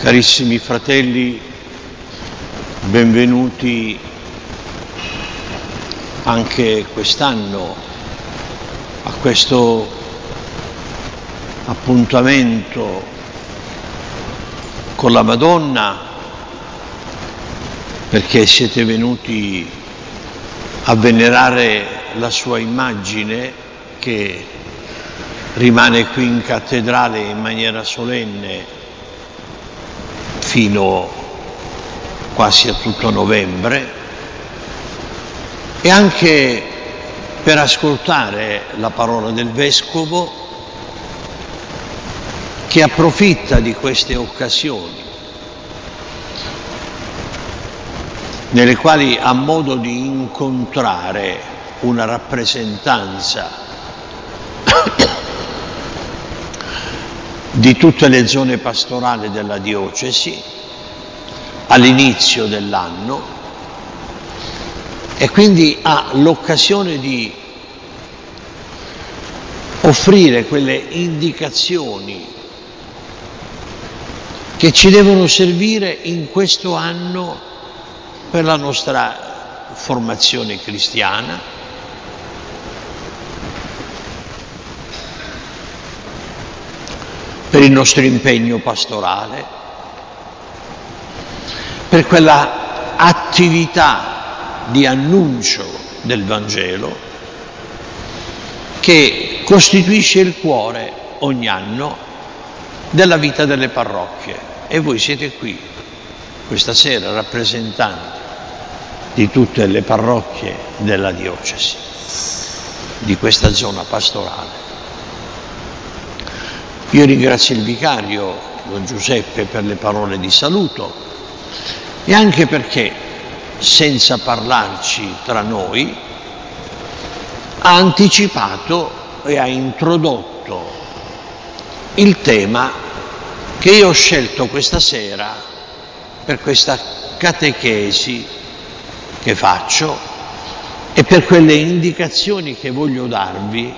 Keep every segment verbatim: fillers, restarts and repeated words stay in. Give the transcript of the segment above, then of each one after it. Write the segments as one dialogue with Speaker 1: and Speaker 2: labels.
Speaker 1: Carissimi fratelli, benvenuti anche quest'anno a questo appuntamento con la Madonna, perché siete venuti a venerare la sua immagine che rimane qui in cattedrale in maniera solenne fino quasi a tutto novembre, e anche per ascoltare la parola del Vescovo, che approfitta di queste occasioni nelle quali ha modo di incontrare una rappresentanza di tutte le zone pastorali della diocesi all'inizio dell'anno, e quindi ha l'occasione di offrire quelle indicazioni che ci devono servire in questo anno per la nostra formazione cristiana, per il nostro impegno pastorale, per quella attività di annuncio del Vangelo che costituisce il cuore ogni anno della vita delle parrocchie. E voi siete qui questa sera rappresentanti di tutte le parrocchie della diocesi, di questa zona pastorale. Io ringrazio il vicario, Don Giuseppe, per le parole di saluto, e anche perché, senza parlarci tra noi, ha anticipato e ha introdotto il tema che io ho scelto questa sera per questa catechesi che faccio e per quelle indicazioni che voglio darvi,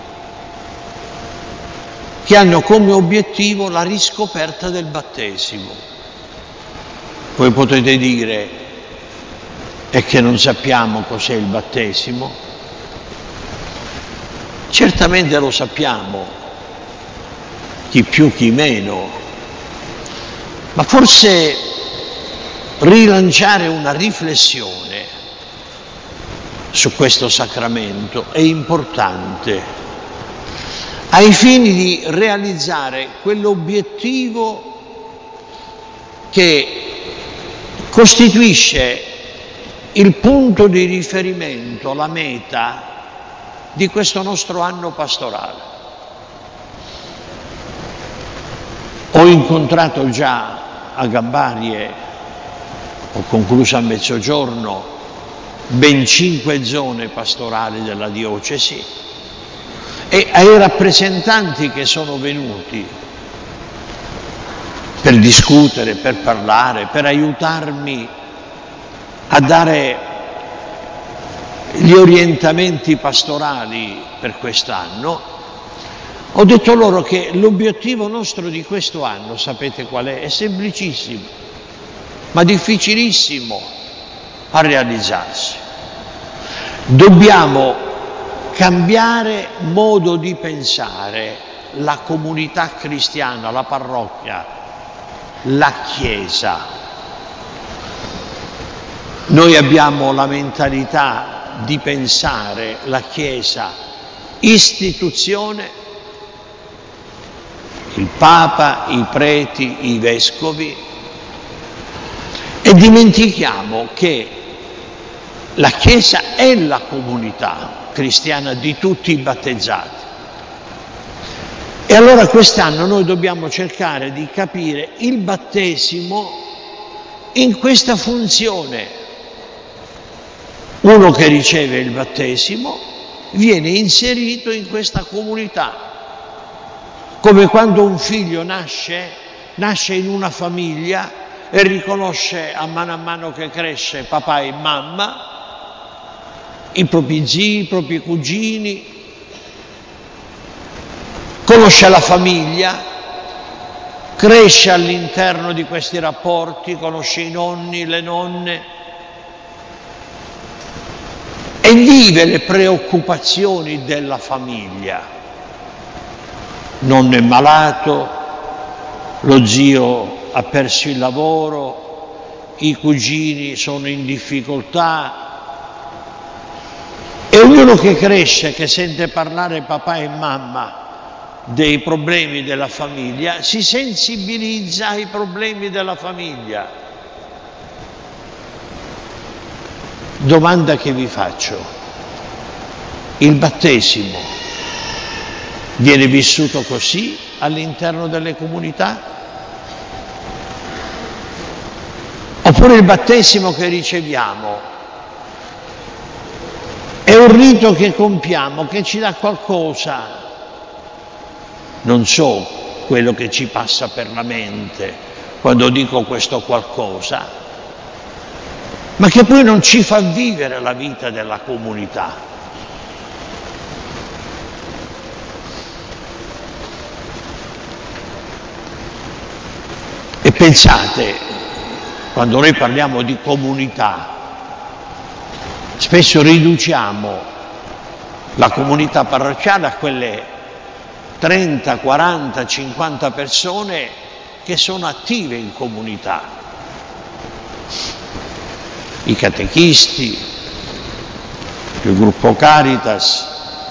Speaker 1: che hanno come obiettivo la riscoperta del battesimo. Voi potete dire: è che non sappiamo cos'è il battesimo? Certamente lo sappiamo, chi più chi meno, ma forse rilanciare una riflessione su questo sacramento è importante, ai fini di realizzare quell'obiettivo che costituisce il punto di riferimento, la meta di questo nostro anno pastorale. Ho incontrato già a Gambarie, ho concluso a mezzogiorno, ben cinque zone pastorali della diocesi, e ai rappresentanti che sono venuti per discutere, per parlare, per aiutarmi a dare gli orientamenti pastorali per quest'anno, ho detto loro che l'obiettivo nostro di questo anno, sapete qual è? È semplicissimo, ma difficilissimo a realizzarsi. Dobbiamo cambiare modo di pensare la comunità cristiana, la parrocchia, la Chiesa. Noi abbiamo la mentalità di pensare la Chiesa istituzione, il Papa, i preti, i vescovi, e dimentichiamo che la Chiesa è la comunità cristiana di tutti i battezzati. E allora quest'anno noi dobbiamo cercare di capire il battesimo in questa funzione. Uno che riceve il battesimo viene inserito in questa comunità, come quando un figlio nasce, nasce in una famiglia e riconosce a mano a mano che cresce papà e mamma, i propri zii, i propri cugini, conosce la famiglia, cresce all'interno di questi rapporti, conosce i nonni, le nonne e vive le preoccupazioni della famiglia. Nonno è malato, lo zio ha perso il lavoro, i cugini sono in difficoltà, e ognuno che cresce, che sente parlare papà e mamma dei problemi della famiglia, si sensibilizza ai problemi della famiglia. Domanda che vi faccio: il battesimo viene vissuto così all'interno delle comunità? Oppure il battesimo che riceviamo è un rito che compiamo, che ci dà qualcosa, non so quello che ci passa per la mente quando dico questo qualcosa, ma che poi non ci fa vivere la vita della comunità. E pensate, quando noi parliamo di comunità, spesso riduciamo la comunità parrocchiale a quelle trenta, quaranta, cinquanta persone che sono attive in comunità. I catechisti, il gruppo Caritas,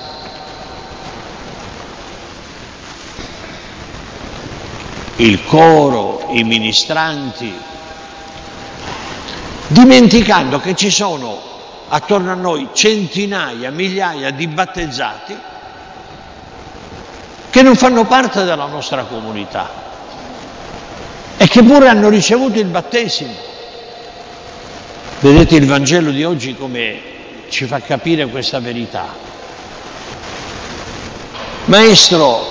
Speaker 1: il coro, i ministranti, dimenticando che ci sono attorno a noi centinaia, migliaia di battezzati che non fanno parte della nostra comunità e che pure hanno ricevuto il battesimo. Vedete il Vangelo di oggi come ci fa capire questa verità. Maestro,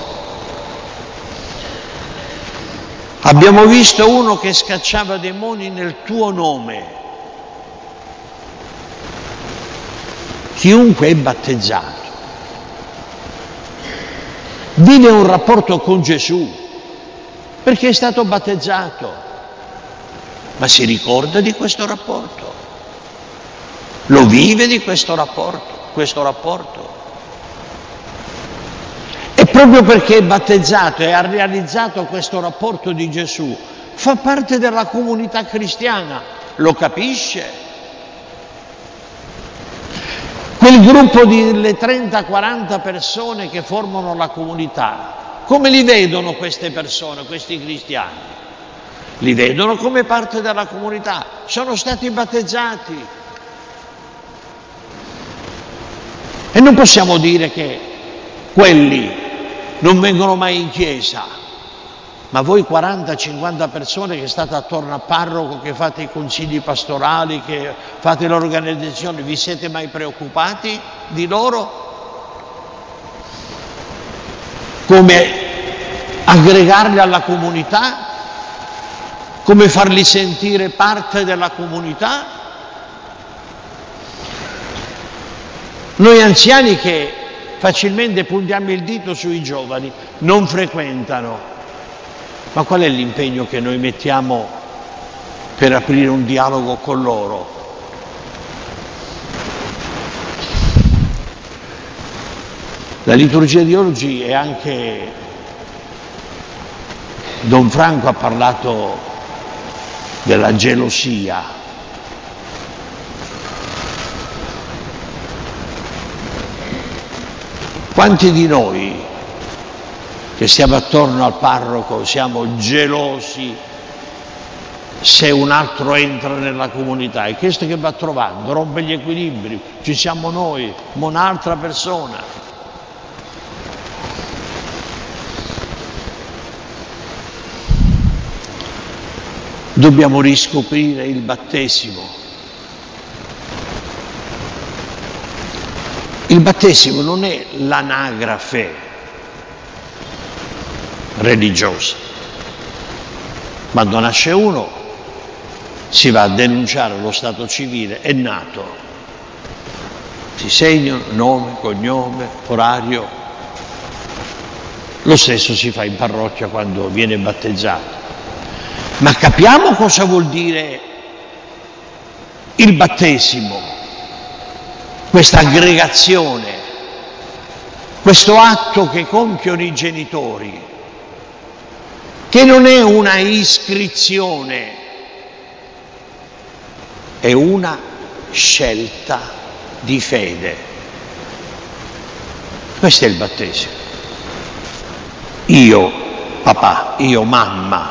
Speaker 1: abbiamo visto uno che scacciava demoni nel tuo nome. Chiunque è battezzato vive un rapporto con Gesù perché è stato battezzato, ma si ricorda di questo rapporto, lo vive di questo rapporto, questo rapporto. E proprio perché è battezzato e ha realizzato questo rapporto di Gesù, fa parte della comunità cristiana, lo capisce. Quel gruppo di trenta quaranta persone che formano la comunità, come li vedono queste persone, questi cristiani? Li vedono come parte della comunità, sono stati battezzati. E non possiamo dire che quelli non vengono mai in chiesa, ma voi quaranta cinquanta persone che state attorno al parroco, che fate i consigli pastorali, che fate l'organizzazione, vi siete mai preoccupati di loro? Come aggregarli alla comunità? Come farli sentire parte della comunità? Noi anziani che facilmente puntiamo il dito sui giovani, non frequentano. Ma qual è l'impegno che noi mettiamo per aprire un dialogo con loro? La liturgia di oggi è anche... Don Franco ha parlato della gelosia. Quanti di noi che stiamo attorno al parroco siamo gelosi se un altro entra nella comunità? È questo che va trovando, rompe gli equilibri, ci siamo noi, ma un'altra persona. Dobbiamo riscoprire il battesimo. Il battesimo non è l'anagrafe religiosa. Quando nasce uno si va a denunciare lo stato civile, è nato, si segnano nome, cognome, orario. Lo stesso si fa in parrocchia quando viene battezzato. Ma capiamo cosa vuol dire il battesimo, questa aggregazione, questo atto che compiono i genitori, che non è una iscrizione, è una scelta di fede. Questo è il battesimo. Io, papà, io, mamma,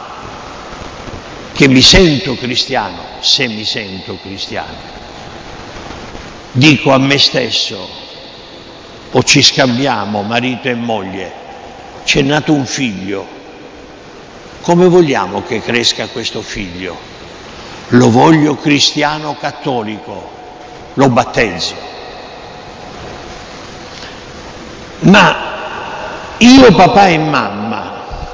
Speaker 1: che mi sento cristiano, se mi sento cristiano, dico a me stesso, o ci scambiamo marito e moglie, c'è nato un figlio, come vogliamo che cresca questo figlio? Lo voglio cristiano cattolico, lo battezzo. Ma io, papà e mamma,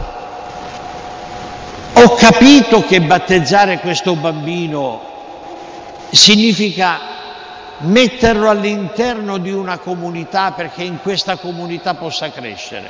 Speaker 1: ho capito che battezzare questo bambino significa metterlo all'interno di una comunità perché in questa comunità possa crescere.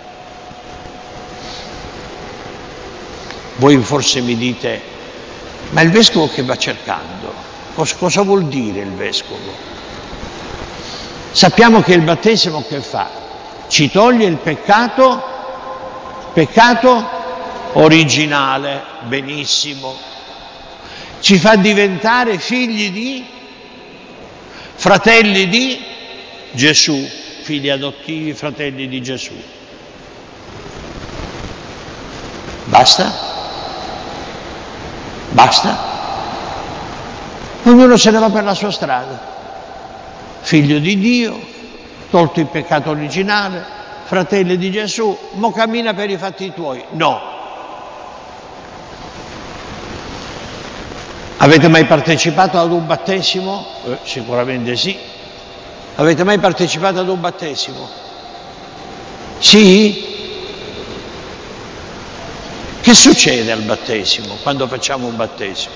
Speaker 1: Voi forse mi dite, ma il vescovo che va cercando? Cosa, cosa vuol dire il vescovo? Sappiamo che il battesimo che fa? Ci toglie il peccato, peccato originale, benissimo, ci fa diventare figli di, fratelli di Gesù, figli adottivi, fratelli di Gesù. Basta? Basta? Ognuno se ne va per la sua strada, figlio di Dio, tolto il peccato originale, fratelli di Gesù, mo cammina per i fatti tuoi. No. Avete mai partecipato ad un battesimo? Eh, sicuramente sì. Avete mai partecipato ad un battesimo? Sì? Che succede al battesimo, quando facciamo un battesimo?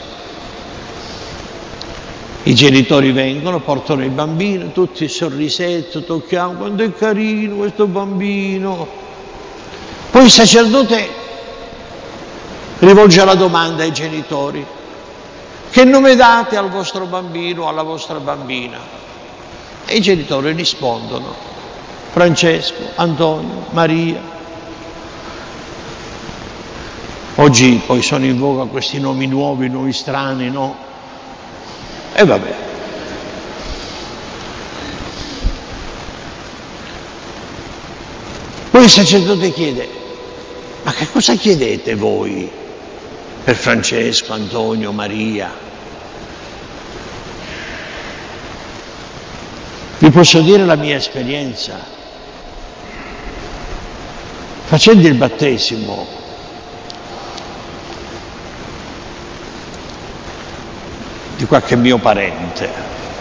Speaker 1: I genitori vengono, portano il bambino, tutti il sorrisetto, tocchiamo, quanto è carino questo bambino. Poi il sacerdote rivolge la domanda ai genitori: che nome date al vostro bambino o alla vostra bambina? E i genitori rispondono: Francesco, Antonio, Maria. Oggi poi sono in voga questi nomi nuovi, nomi strani, no? E vabbè. Poi il sacerdote chiede: ma che cosa chiedete voi per Francesco, Antonio, Maria? Vi posso dire la mia esperienza. Facendo il battesimo, di qualche mio parente,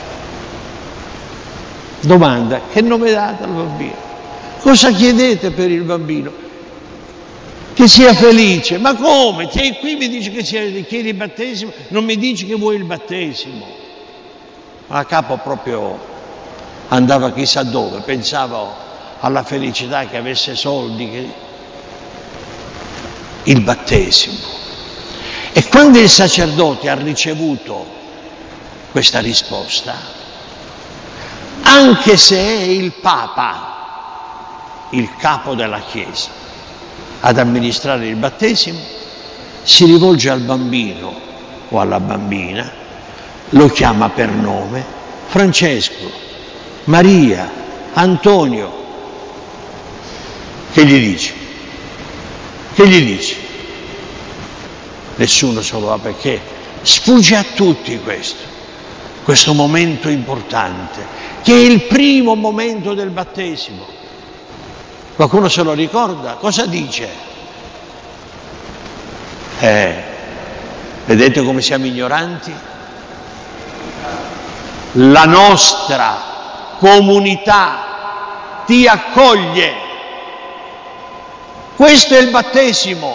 Speaker 1: domanda: che nome date al bambino? Cosa chiedete per il bambino? Che sia felice. Ma come? Ti qui mi dici che sia, chiedi il battesimo, non mi dici che vuoi il battesimo. A capo proprio andava chissà dove, pensavo alla felicità, che avesse soldi, che... il battesimo. E quando il sacerdote ha ricevuto questa risposta, anche se è il Papa, il capo della Chiesa, ad amministrare il battesimo, si rivolge al bambino o alla bambina, lo chiama per nome: Francesco, Maria, Antonio. Che gli dici? Che gli dici? Nessuno se lo va, perché sfugge a tutti questo, questo momento importante, che è il primo momento del battesimo. Qualcuno se lo ricorda? Cosa dice? Eh, vedete come siamo ignoranti? La nostra comunità ti accoglie. Questo è il battesimo.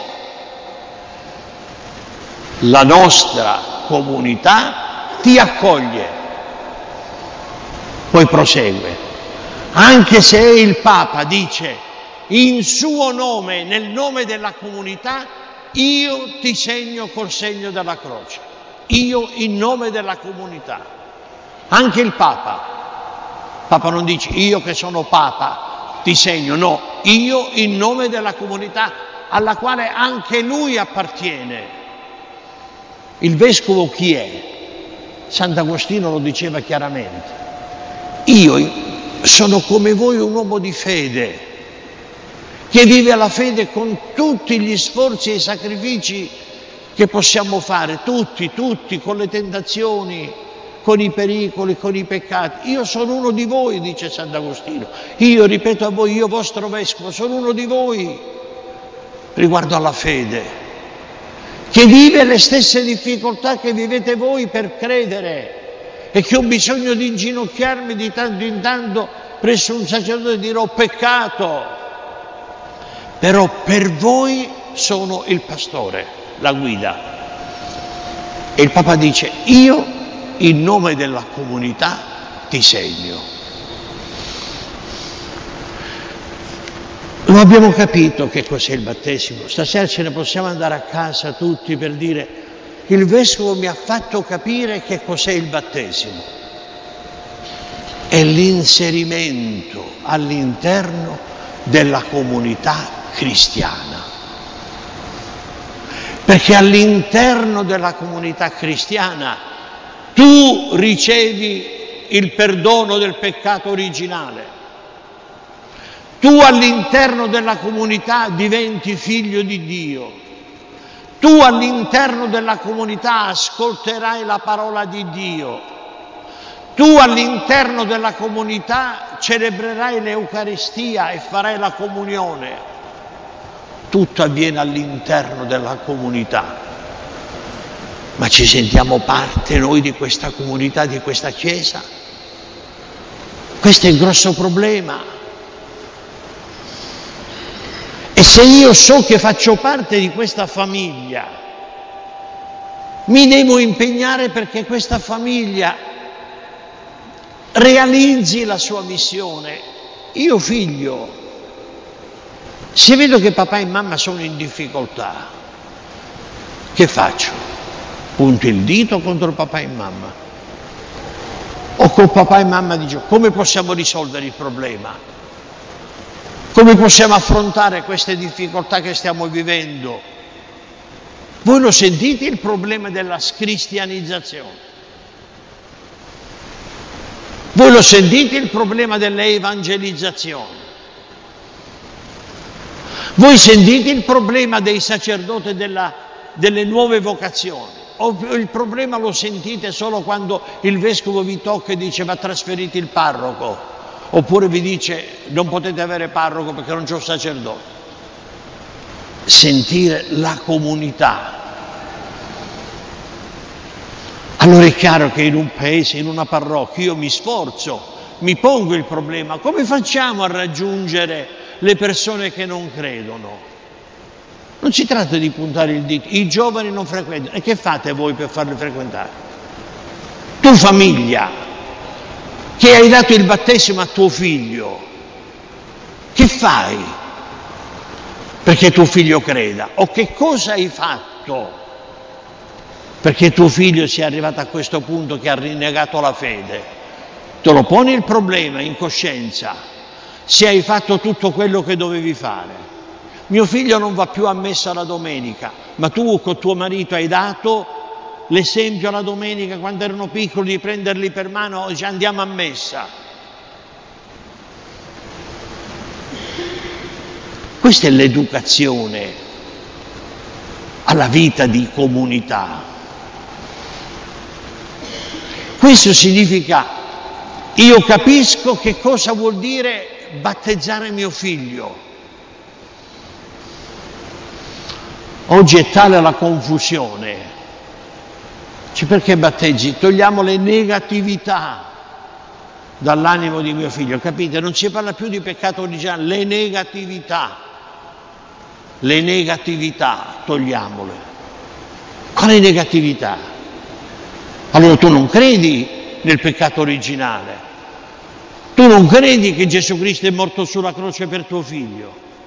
Speaker 1: La nostra comunità ti accoglie. Poi prosegue: anche se il Papa dice in suo nome, nel nome della comunità, io ti segno col segno della croce. Io in nome della comunità. Anche il Papa. Il Papa non dice io che sono Papa ti segno, no, io in nome della comunità alla quale anche lui appartiene. Il vescovo chi è? Sant'Agostino lo diceva chiaramente. Io sono come voi un uomo di fede, che vive la fede con tutti gli sforzi e i sacrifici che possiamo fare, tutti, tutti, con le tentazioni, con i pericoli, con i peccati. Io sono uno di voi, dice Sant'Agostino. Io, ripeto a voi, io vostro vescovo, sono uno di voi riguardo alla fede, che vive le stesse difficoltà che vivete voi per credere e che ho bisogno di inginocchiarmi di tanto in tanto presso un sacerdote e dire ho peccato, però per voi sono il pastore, la guida. E il Papa dice io in nome della comunità ti segno. Lo abbiamo capito che cos'è il battesimo. Stasera ce ne possiamo andare a casa tutti per dire il vescovo mi ha fatto capire che cos'è il battesimo. È l'inserimento all'interno della comunità cristiana. Perché all'interno della comunità cristiana tu ricevi il perdono del peccato originale. Tu all'interno della comunità diventi figlio di Dio. Tu all'interno della comunità ascolterai la parola di Dio. Tu all'interno della comunità celebrerai l'Eucaristia e farai la comunione. Tutto avviene all'interno della comunità. Ma ci sentiamo parte noi di questa comunità, di questa Chiesa? Questo è il grosso problema. E se io so che faccio parte di questa famiglia, mi devo impegnare perché questa famiglia realizzi la sua missione. Io figlio, se vedo che papà e mamma sono in difficoltà, che faccio? Punto il dito contro papà e mamma? O con papà e mamma dico come possiamo risolvere il problema? Come possiamo affrontare queste difficoltà che stiamo vivendo? Voi lo sentite il problema della scristianizzazione? Voi lo sentite il problema dell'evangelizzazione? Voi sentite il problema dei sacerdoti della, delle nuove vocazioni? O il problema lo sentite solo quando il vescovo vi tocca e dice va trasferito il parroco? Oppure vi dice non potete avere parroco perché non c'è un sacerdote. Sentire la comunità. Allora è chiaro che in un paese, in una parrocchia, io mi sforzo, mi pongo il problema, come facciamo a raggiungere le persone che non credono? Non si tratta di puntare il dito, i giovani non frequentano, e che fate voi per farli frequentare? Tu famiglia, che hai dato il battesimo a tuo figlio, che fai perché tuo figlio creda? O che cosa hai fatto perché tuo figlio sia arrivato a questo punto che ha rinnegato la fede? Te lo poni il problema in coscienza, se hai fatto tutto quello che dovevi fare. Mio figlio non va più a messa la domenica, ma tu con tuo marito hai dato l'esempio la domenica quando erano piccoli di prenderli per mano e andiamo a messa. Questa è l'educazione alla vita di comunità. Questo significa io capisco che cosa vuol dire battezzare mio figlio. Oggi è tale la confusione. Perché battezzi? Togliamo le negatività dall'animo di mio figlio, capite? Non si parla più di peccato originale, le negatività, le negatività togliamole. Quale negatività? Allora tu non credi nel peccato originale, tu non credi che Gesù Cristo è morto sulla croce per tuo figlio,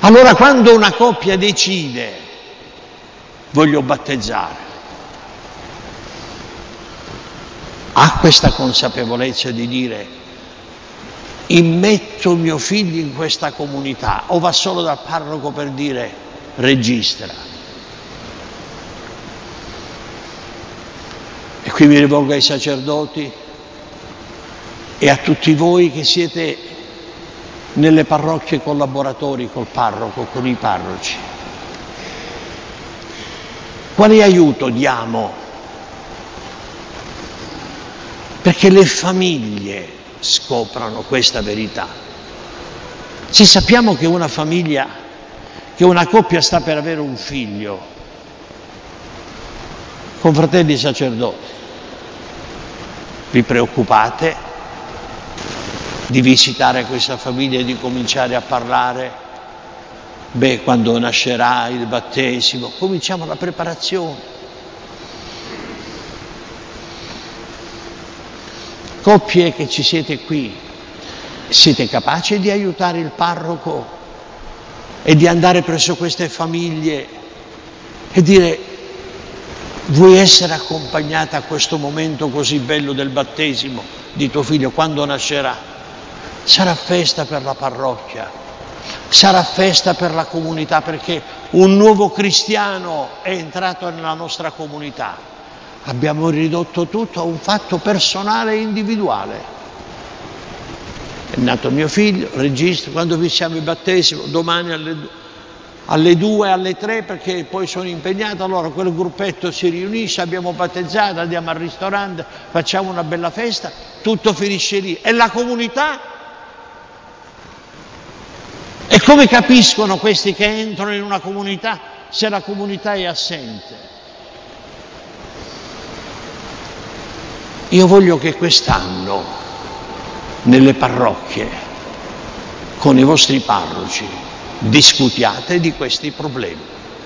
Speaker 1: Allora quando una coppia decide voglio battezzare, ha questa consapevolezza di dire immetto mio figlio in questa comunità, o va solo dal parroco per dire registra? E qui mi rivolgo ai sacerdoti e a tutti voi che siete nelle parrocchie collaboratori col parroco, con i parroci. Quale aiuto diamo? Perché le famiglie scoprano questa verità. Se sappiamo che una famiglia, che una coppia sta per avere un figlio, confratelli sacerdoti, vi preoccupate di visitare questa famiglia e di cominciare a parlare? Beh, quando nascerà il battesimo, cominciamo la preparazione. Coppie che ci siete qui, siete capaci di aiutare il parroco e di andare presso queste famiglie e dire vuoi essere accompagnata a questo momento così bello del battesimo di tuo figlio quando nascerà? Sarà festa per la parrocchia, sarà festa per la comunità, perché un nuovo cristiano è entrato nella nostra comunità. Abbiamo ridotto tutto a un fatto personale e individuale. È nato mio figlio, registro, quando fissiamo il battesimo, domani alle, alle due, alle tre, perché poi sono impegnato, allora quel gruppetto si riunisce, abbiamo battezzato, andiamo al ristorante, facciamo una bella festa, tutto finisce lì. E la comunità? E come capiscono questi che entrano in una comunità se la comunità è assente? Io voglio che quest'anno nelle parrocchie con i vostri parroci discutiate di questi problemi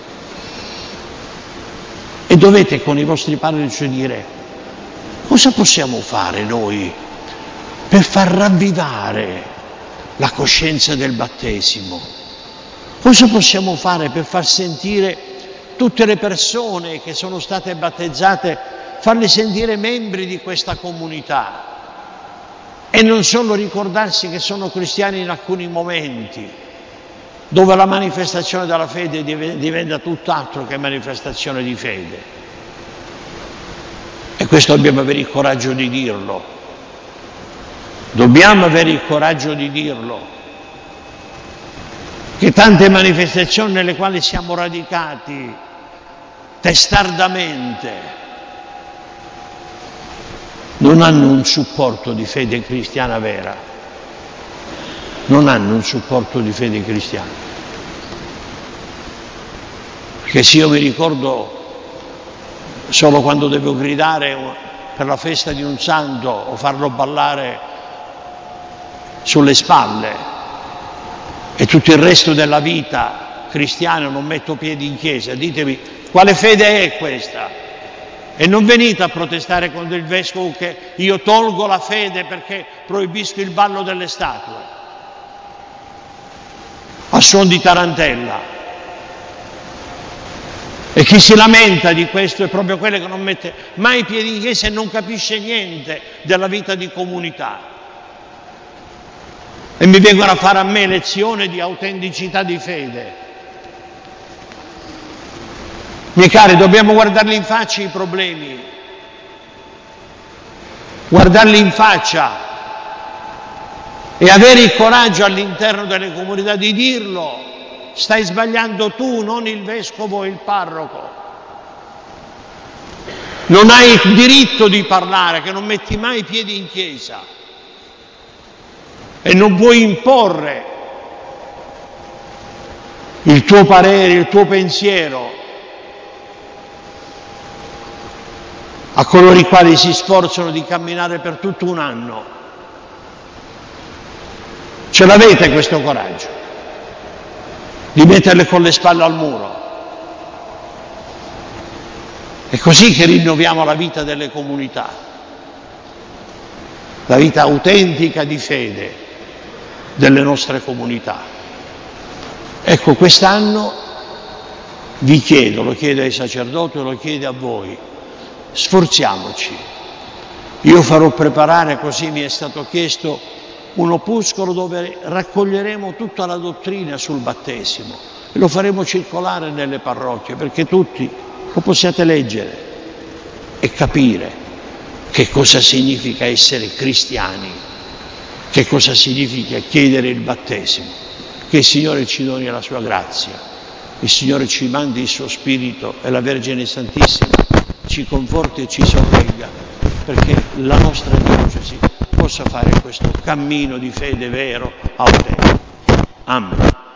Speaker 1: e dovete con i vostri parroci dire cosa possiamo fare noi per far ravvivare la coscienza del battesimo, cosa possiamo fare per far sentire tutte le persone che sono state battezzate, farli sentire membri di questa comunità e non solo ricordarsi che sono cristiani in alcuni momenti dove la manifestazione della fede diventa tutt'altro che manifestazione di fede. E questo dobbiamo avere il coraggio di dirlo, dobbiamo avere il coraggio di dirlo, che tante manifestazioni nelle quali siamo radicati testardamente non hanno un supporto di fede cristiana vera, non hanno un supporto di fede cristiana. Perché se io mi ricordo solo quando devo gridare per la festa di un santo o farlo ballare sulle spalle e tutto il resto della vita cristiana non metto piedi in chiesa, ditemi quale fede è questa? E non venite a protestare contro il vescovo che io tolgo la fede perché proibisco il ballo delle statue a suon di tarantella. E chi si lamenta di questo è proprio quello che non mette mai i piedi in chiesa e non capisce niente della vita di comunità. E mi vengono a fare a me lezione di autenticità di fede. Miei cari, dobbiamo guardarli in faccia i problemi, guardarli in faccia e avere il coraggio all'interno delle comunità di dirlo. Stai sbagliando tu, non il vescovo o il parroco. Non hai il diritto di parlare, che non metti mai i piedi in chiesa e non puoi imporre il tuo parere, il tuo pensiero a coloro i quali si sforzano di camminare per tutto un anno. Ce l'avete questo coraggio di metterle con le spalle al muro? È così che rinnoviamo la vita delle comunità, la vita autentica di fede delle nostre comunità. Ecco, quest'anno vi chiedo, lo chiedo ai sacerdoti, lo chiedo a voi, sforziamoci. Io farò preparare, così mi è stato chiesto, un opuscolo dove raccoglieremo tutta la dottrina sul battesimo e lo faremo circolare nelle parrocchie perché tutti lo possiate leggere e capire che cosa significa essere cristiani, che cosa significa chiedere il battesimo. Che il Signore ci doni la sua grazia, il Signore ci mandi il suo Spirito e la Vergine Santissima ci conforti e ci sorregga perché la nostra diocesi possa fare questo cammino di fede vero, autentico. Amen.